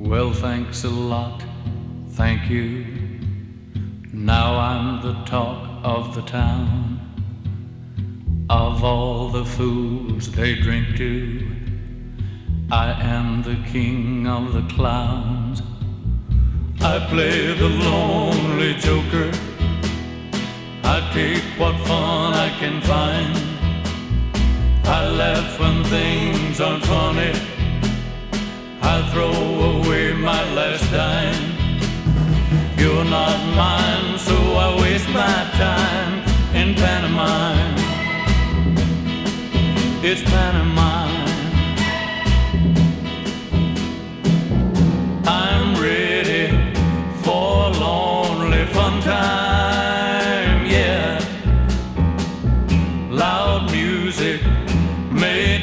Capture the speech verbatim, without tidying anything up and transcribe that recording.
Well, thanks a lot, thank you. Now I'm the talk of the town. Of all the fools they drink to, I am the king of the clowns. I play the lonely joker. I take what fun I can find. I laugh when things aren't funny. I throw away my last dime. You're not mine, so I waste my time in pantomime. It's pantomime.